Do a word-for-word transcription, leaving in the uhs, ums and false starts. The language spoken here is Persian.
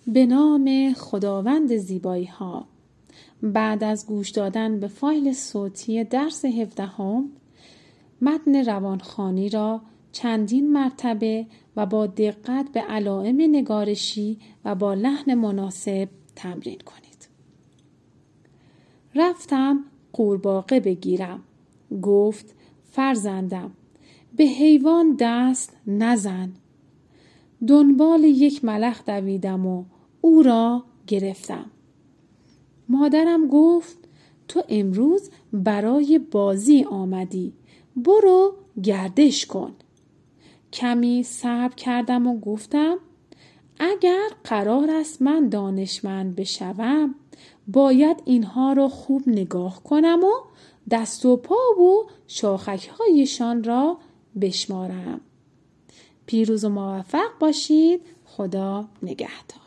به نام خداوند زیبایی ها. بعد از گوش دادن به فایل صوتی درس هفدهم، متن روانخوانی را چندین مرتبه و با دقت به علائم نگارشی و با لحن مناسب تمرین کنید. رفتم قورباغه بگیرم. گفت فرزندم به حیوان دست نزن. دنبال یک ملخ دویدم و او را گرفتم. مادرم گفت تو امروز برای بازی آمدی. برو گردش کن. کمی صبر کردم و گفتم اگر قرار است من دانشمند بشوم باید اینها را خوب نگاه کنم و دست و پا و شاخک‌هایشان را بشمارم. پیروز و موفق باشید. خدا نگهدار.